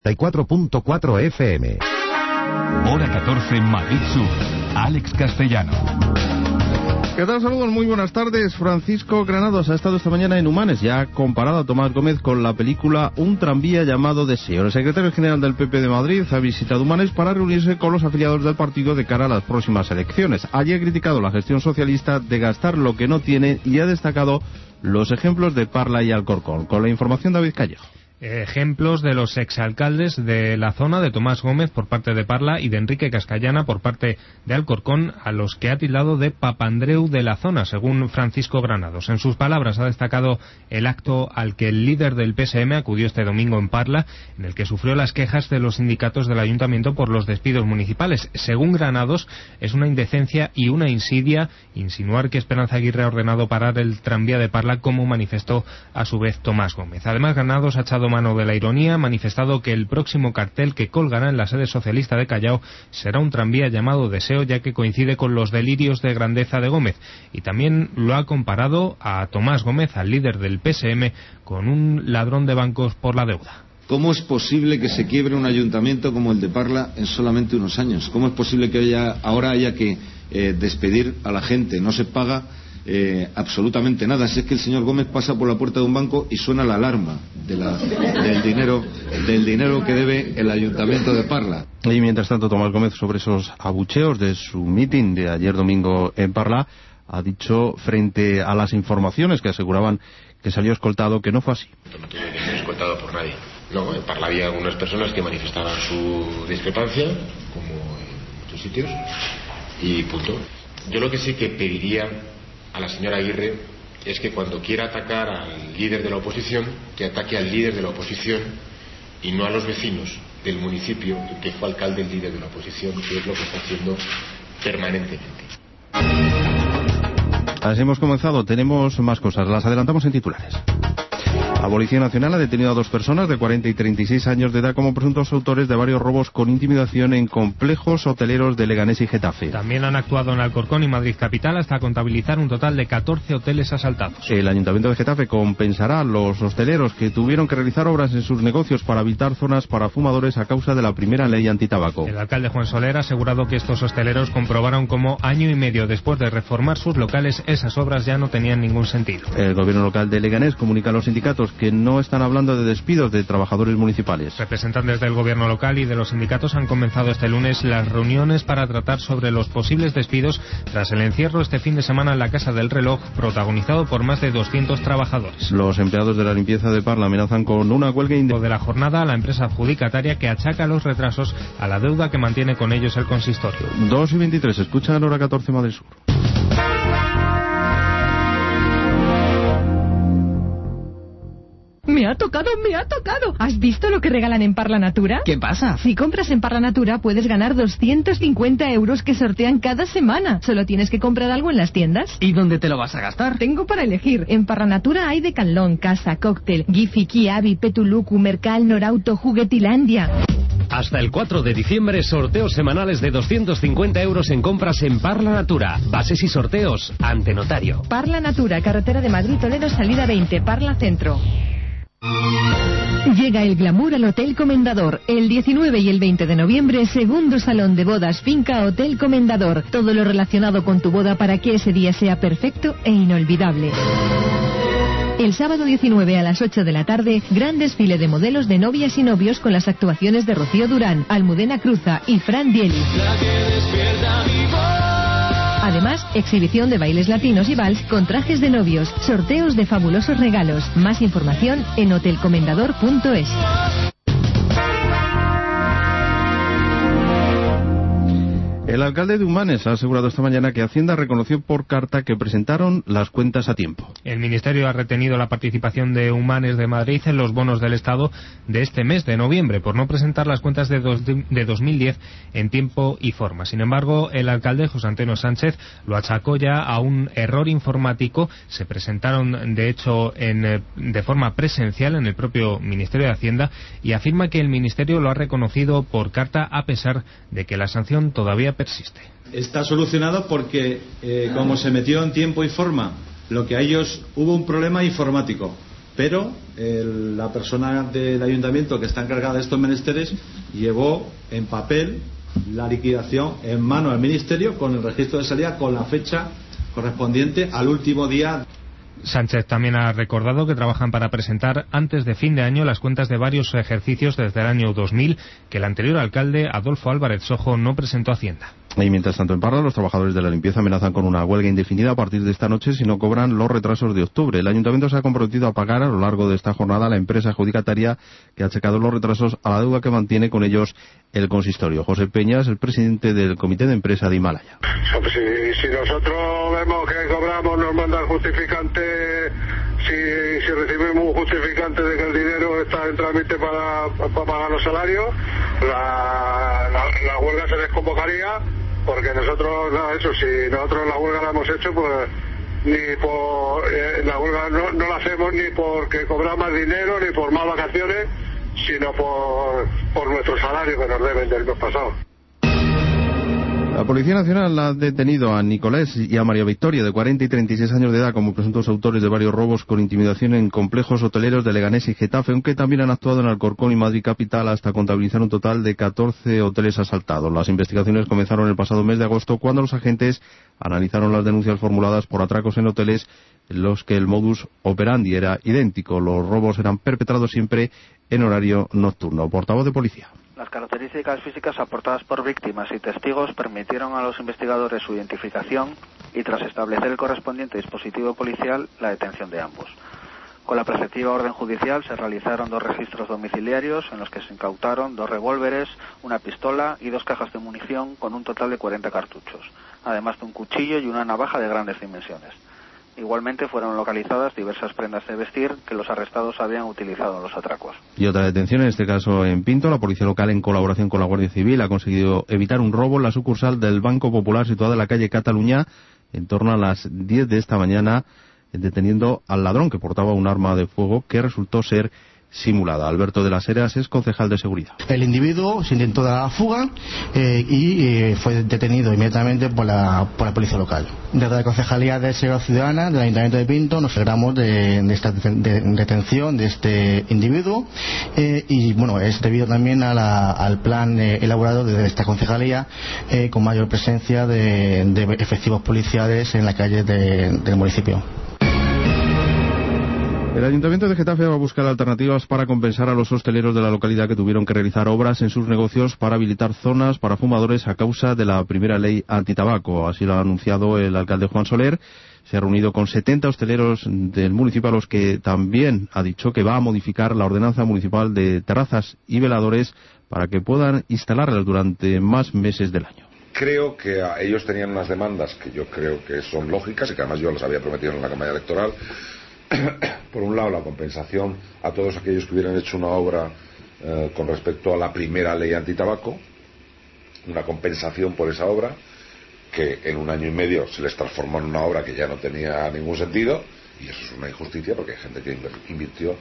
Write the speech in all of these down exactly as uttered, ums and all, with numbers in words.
y cuatro punto cuatro F M. Hora catorce, Madrid Sur. Alex Castellano. ¿Qué tal? Saludos, muy buenas tardes. Francisco Granados ha estado esta mañana en Humanes y ha comparado a Tomás Gómez con la película Un tranvía llamado Deseo. El secretario general del P P de Madrid ha visitado Humanes para reunirse con los afiliados del partido de cara a las próximas elecciones. Allí ha criticado la gestión socialista de gastar lo que no tiene y ha destacado los ejemplos de Parla y Alcorcón. Con la información, David Callejo. Ejemplos de los exalcaldes de la zona, de Tomás Gómez por parte de Parla y de Enrique Cascallana por parte de Alcorcón, a los que ha tildado de papandreu de la zona, según Francisco Granados. En sus palabras ha destacado el acto al que el líder del P S M acudió este domingo en Parla, en el que sufrió las quejas de los sindicatos del ayuntamiento por los despidos municipales. Según Granados, es una indecencia y una insidia insinuar que Esperanza Aguirre ha ordenado parar el tranvía de Parla, como manifestó a su vez Tomás Gómez. Además, Granados ha echado mano de la ironía, ha manifestado que el próximo cartel que colgará en la sede socialista de Callao será un tranvía llamado Deseo, ya que coincide con los delirios de grandeza de Gómez, y también lo ha comparado a Tomás Gómez, al líder del P S M, con un ladrón de bancos por la deuda. ¿Cómo es posible que se quiebre un ayuntamiento como el de Parla en solamente unos años? ¿Cómo es posible que haya, ahora haya que eh, despedir a la gente? No se paga Eh, absolutamente nada. Si es que el señor Gómez pasa por la puerta de un banco y suena la alarma de la, del dinero del dinero que debe el ayuntamiento de Parla. Y mientras tanto, Tomás Gómez, sobre esos abucheos de su mitin de ayer domingo en Parla, ha dicho, frente a las informaciones que aseguraban que salió escoltado, que no fue así. No tuve que ser escoltado por nadie. No, en Parla había algunas personas que manifestaban su discrepancia, como en muchos sitios, y punto. Yo lo que sí que pediría a la señora Aguirre es que cuando quiera atacar al líder de la oposición, que ataque al líder de la oposición y no a los vecinos del municipio que fue alcalde el líder de la oposición, que es lo que está haciendo permanentemente. Así hemos comenzado. Tenemos más cosas, las adelantamos en titulares. La Policía Nacional ha detenido a dos personas de cuarenta y treinta y seis años de edad como presuntos autores de varios robos con intimidación en complejos hoteleros de Leganés y Getafe. También han actuado en Alcorcón y Madrid capital hasta contabilizar un total de catorce hoteles asaltados. El Ayuntamiento de Getafe compensará a los hosteleros que tuvieron que realizar obras en sus negocios para habitar zonas para fumadores a causa de la primera ley antitabaco. El alcalde Juan Soler ha asegurado que estos hosteleros comprobaron cómo año y medio después de reformar sus locales, esas obras ya no tenían ningún sentido. El gobierno local de Leganés comunica a los sindicatos que no están hablando de despidos de trabajadores municipales. Representantes del gobierno local y de los sindicatos han comenzado este lunes las reuniones para tratar sobre los posibles despidos tras el encierro este fin de semana en la Casa del Reloj, protagonizado por más de doscientos trabajadores. Los empleados de la limpieza de Parla amenazan con una huelga inde... de la jornada a la empresa adjudicataria, que achaca los retrasos a la deuda que mantiene con ellos el consistorio. dos y veintitrés, escuchan Hora catorce, Madrid Sur. Me ha tocado, me ha tocado. ¿Has visto lo que regalan en Parla Natura? ¿Qué pasa? Si compras en Parla Natura puedes ganar doscientos cincuenta euros que sortean cada semana. Solo tienes que comprar algo en las tiendas. ¿Y dónde te lo vas a gastar? Tengo para elegir. En Parla Natura hay Decathlon, Casa, Cóctel, Gifi, Kiabi, Petuluku, Mercal, Norauto, Juguetilandia. Hasta el cuatro de diciembre, sorteos semanales de doscientos cincuenta euros en compras en Parla Natura. Bases y sorteos ante notario. Parla Natura, carretera de Madrid-Toledo, salida veinte, Parla Centro. Llega el glamour al Hotel Comendador. El diecinueve y el veinte de noviembre, segundo salón de bodas Finca Hotel Comendador. Todo lo relacionado con tu boda para que ese día sea perfecto e inolvidable. El sábado diecinueve a las ocho de la tarde, gran desfile de modelos de novias y novios con las actuaciones de Rocío Durán, Almudena Cruza y Fran Dielis. Además, exhibición de bailes latinos y vals con trajes de novios, sorteos de fabulosos regalos. Más información en hotel comendador punto es. El alcalde de Humanes ha asegurado esta mañana que Hacienda reconoció por carta que presentaron las cuentas a tiempo. El Ministerio ha retenido la participación de Humanes de Madrid en los bonos del Estado de este mes de noviembre por no presentar las cuentas de, dos, de dos mil diez en tiempo y forma. Sin embargo, el alcalde José Antonio Sánchez lo achacó ya a un error informático. Se presentaron, de hecho, en, de forma presencial en el propio Ministerio de Hacienda, y afirma que el Ministerio lo ha reconocido por carta a pesar de que la sanción todavía persiste. Está solucionado porque, eh, como se metió en tiempo y forma, lo que a ellos hubo un problema informático. pero el, la persona del ayuntamiento que está encargada de estos menesteres llevó en papel la liquidación en mano al ministerio con el registro de salida con la fecha correspondiente al último día. Sánchez también ha recordado que trabajan para presentar antes de fin de año las cuentas de varios ejercicios desde el año dos mil que el anterior alcalde, Adolfo Álvarez Sojo, no presentó a Hacienda. Y mientras tanto en Parla, los trabajadores de la limpieza amenazan con una huelga indefinida a partir de esta noche si no cobran los retrasos de octubre. El ayuntamiento se ha comprometido a pagar a lo largo de esta jornada a la empresa adjudicataria que ha checado los retrasos a la deuda que mantiene con ellos el consistorio. José Peñas, el presidente del comité de empresa de Himalaya. Si, si nosotros vemos que cobramos, nos mandan justificante, si, si recibimos un justificante de que el dinero está en trámite para, para pagar los salarios, la, la, la huelga se desconvocaría, porque nosotros, no, eso, si nosotros la huelga la hemos hecho, pues ni por eh, la huelga no, no la hacemos ni porque cobramos más dinero ni por más vacaciones, sino por, por nuestro salario que nos deben del mes pasado. La Policía Nacional ha detenido a Nicolás y a María Victoria, de cuarenta y treinta y seis años de edad, como presuntos autores de varios robos con intimidación en complejos hoteleros de Leganés y Getafe, aunque también han actuado en Alcorcón y Madrid capital hasta contabilizar un total de catorce hoteles asaltados. Las investigaciones comenzaron el pasado mes de agosto, cuando los agentes analizaron las denuncias formuladas por atracos en hoteles en los que el modus operandi era idéntico. Los robos eran perpetrados siempre en horario nocturno. Portavoz de Policía. Las características físicas aportadas por víctimas y testigos permitieron a los investigadores su identificación y, tras establecer el correspondiente dispositivo policial, la detención de ambos. Con la preceptiva orden judicial se realizaron dos registros domiciliarios en los que se incautaron dos revólveres, una pistola y dos cajas de munición con un total de cuarenta cartuchos, además de un cuchillo y una navaja de grandes dimensiones. Igualmente fueron localizadas diversas prendas de vestir que los arrestados habían utilizado en los atracos. Y otra detención, en este caso en Pinto. La policía local, en colaboración con la Guardia Civil, ha conseguido evitar un robo en la sucursal del Banco Popular situada en la calle Cataluña en torno a las diez de esta mañana, deteniendo al ladrón que portaba un arma de fuego que resultó ser simulada. Alberto de las Heras es concejal de seguridad. El individuo se intentó dar la fuga eh, y eh, fue detenido inmediatamente por la, por la policía local. Desde la Concejalía de Seguridad Ciudadana del Ayuntamiento de Pinto nos alegramos de, de esta de, de, detención de este individuo eh, y bueno, es debido también a la, al plan eh, elaborado desde esta concejalía eh, con mayor presencia de, de efectivos policiales en la calle de, del municipio. El Ayuntamiento de Getafe va a buscar alternativas para compensar a los hosteleros de la localidad que tuvieron que realizar obras en sus negocios para habilitar zonas para fumadores a causa de la primera ley antitabaco. Así lo ha anunciado el alcalde Juan Soler. Se ha reunido con setenta hosteleros del municipio, a los que también ha dicho que va a modificar la ordenanza municipal de terrazas y veladores para que puedan instalarlas durante más meses del año. Creo que ellos tenían unas demandas que yo creo que son lógicas y que además yo las había prometido en la campaña electoral. Por un lado, la compensación a todos aquellos que hubieran hecho una obra eh, con respecto a la primera ley antitabaco, una compensación por esa obra, que en un año y medio se les transformó en una obra que ya no tenía ningún sentido, y eso es una injusticia porque hay gente que invirtió.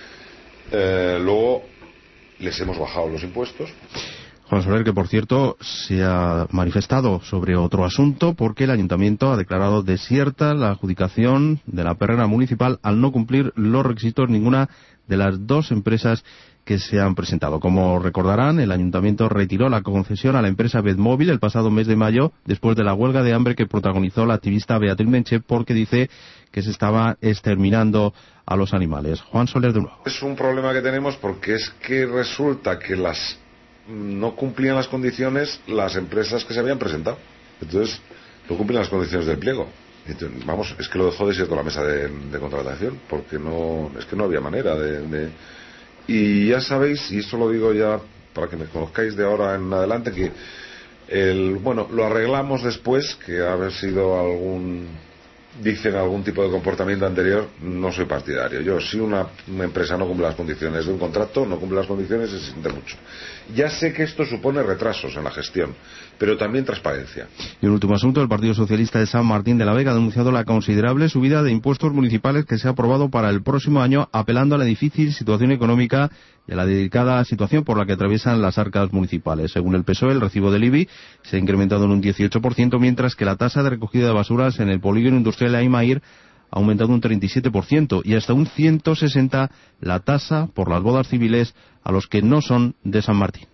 Eh, luego, les hemos bajado los impuestos. Juan Soler, que por cierto se ha manifestado sobre otro asunto, porque el ayuntamiento ha declarado desierta la adjudicación de la perrera municipal al no cumplir los requisitos ninguna de las dos empresas que se han presentado. Como recordarán, el ayuntamiento retiró la concesión a la empresa Bedmóvil el pasado mes de mayo, después de la huelga de hambre que protagonizó la activista Beatriz Menche, porque dice que se estaba exterminando a los animales. Juan Soler de nuevo. Es un problema que tenemos porque es que resulta que las no cumplían las condiciones las empresas que se habían presentado. Entonces, no cumplían las condiciones del pliego. Entonces, vamos, es que lo dejó desierto la mesa de, de contratación, porque no, es que no había manera de, de... Y ya sabéis, y eso lo digo ya para que me conozcáis de ahora en adelante, que el, bueno, lo arreglamos después, que haber sido algún, dicen algún tipo de comportamiento anterior, no soy partidario. Yo, si una, una empresa no cumple las condiciones de un contrato, no cumple las condiciones, se siente mucho. Ya sé que esto supone retrasos en la gestión, pero también transparencia. Y un último asunto, el Partido Socialista de San Martín de la Vega ha denunciado la considerable subida de impuestos municipales que se ha aprobado para el próximo año, apelando a la difícil situación económica y a la delicada situación por la que atraviesan las arcas municipales. Según el P S O E, el recibo del I B I se ha incrementado en un dieciocho por ciento, mientras que la tasa de recogida de basuras en el polígono industrial de Aymair ha aumentado un treinta y siete por ciento y hasta un ciento sesenta por ciento la tasa por las bodas civiles a los que no son de San Martín.